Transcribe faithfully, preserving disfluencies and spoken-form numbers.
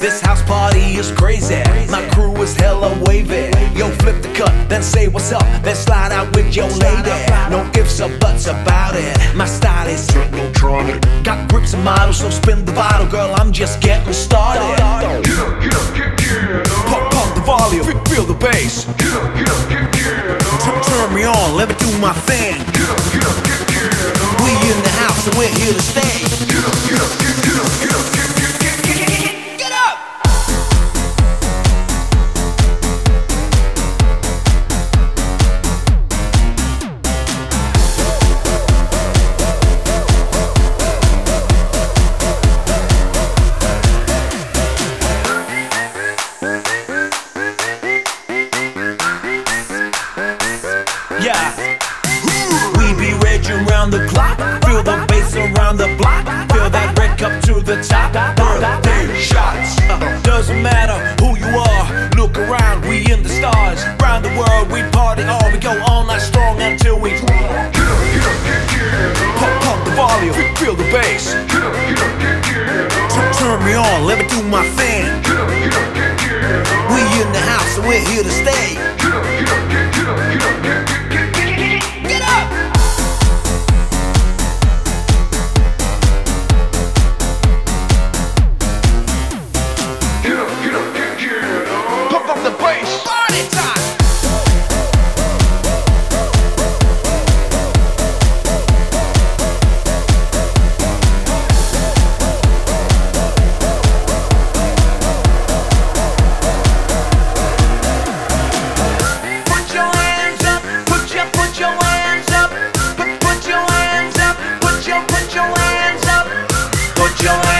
This house party is crazy. My crew is hella wavy. Yo, flip the cut, then say what's up, then slide out with your lady. No ifs or buts about it. My style is technotronic. Got grips and models, so spin the bottle, girl. I'm just getting started. Get up, get up, get, get up. Pump, pump the volume, feel the bass. Get up, get up, get, get up. Turn me on, let me do my thing. Get up, get up, get, get up. We in the house and we're here to stay. Get up, get up, get, get up, get up, get, get, get, get, get, get. Get up! Yeah, we be raging around the clock. Feel the bass around the block. Feel that red cup to the top. Birthday shots. Doesn't matter who you are. Look around, we in the stars. Round the world, we party on. We go all night strong until we Get up, get up, get, get up. pump, pump the volume. Feel the bass. Get up, get up, get, get up. Turn me on, let me do my thing. Get up, get up, get, get up. We in the house and we're here to stay. Get up, get up, get, get up, get up, get, get, get, get, get, get. Get up! Get up, get up, get, get up. Pump up the bass. Party time! Put your hands up, put your, put your hands up, put, put your hands up, put your, put your hands up, put your hands